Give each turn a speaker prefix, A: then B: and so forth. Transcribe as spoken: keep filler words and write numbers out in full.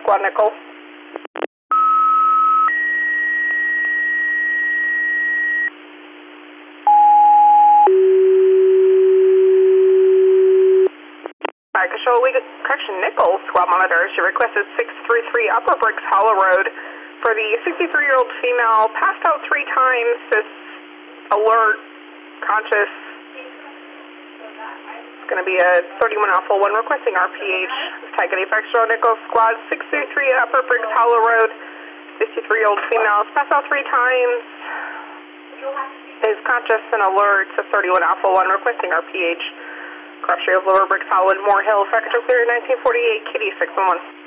A: Squad Nickel. Alright, Control, we correction, Nickel Squad Monitors. Your request is six three three Upper Bricks Hollow Road for the sixty-three-year-old female, passed out three times, this alert, conscious. It's going to be a thirty-one Alpha one requesting R P H. Tiger Factual Nickel Squad, six three three Upper Bricks Hollow Road, sixty-three-year-old female, passed out three times, is conscious and alert, to thirty-one Alpha one requesting R P H. Cross Trails, Lower Bricks, Hollow, Moore Hill, Factor Clear, nineteen forty-eight, Kitty six one one.